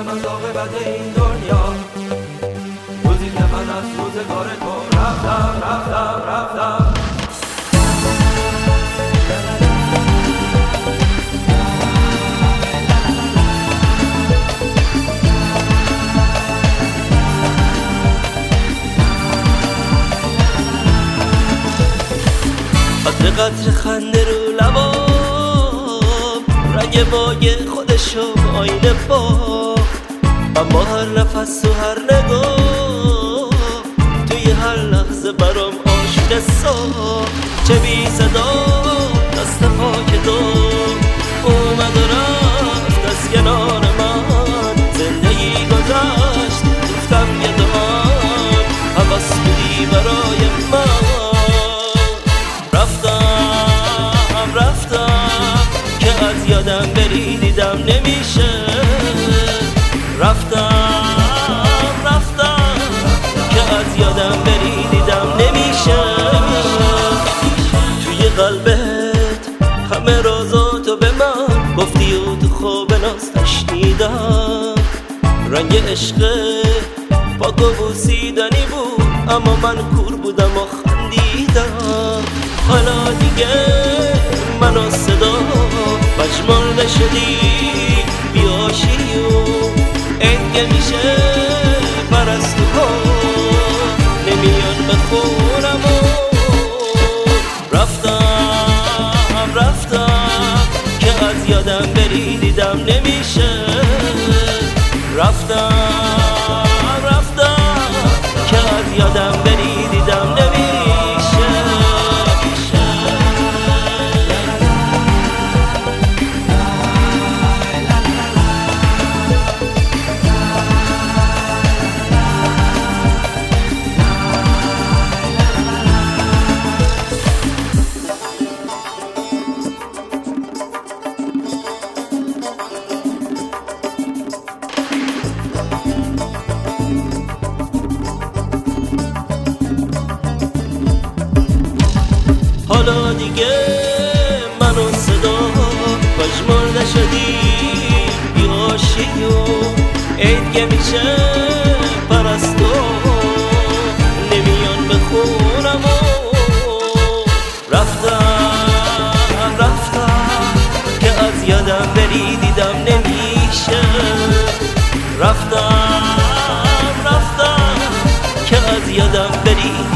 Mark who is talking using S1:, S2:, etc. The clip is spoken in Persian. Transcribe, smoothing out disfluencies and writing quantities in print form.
S1: دلم از عاقبت این دنیا، روزی که من از روزگار تو رفتم.
S2: قطر خنده رو لبام، رنگ مایه خودشو آینه با، اما هر نفس و هر نگاه توی هر لحظه برام آشونه سا. چه بی صدا دست پاک تو اومد و رفت از کنار من، زندگی گذشت گفتم یه دام حواس بودی برای من. رفتم که از یادم بری دیدم نمیشه، رفتم که از یادم بری دیدم نمیشه. توی قلبت همه رازاتو به من گفتی و تو خواب ناز نشنیدم. رنگ عشق پاک و بوسیدنی بود اما من کور بودم و خندیدم. حالا دیگه من و صدا مجمال نشدی بیاشی و انگه میشه پرستو ها نمیان بخونم و رفتم که از یادم بری دیدم نمیشه، رفتم که از یادم بری دیدم نمیشه. حالا دیگه من و صدا مجمال نشدی بیاشی و عید میشه پرستو نمیان بخونم و رفتم که از یادم بری دیدم نمیشه، رفتم که از یادم بری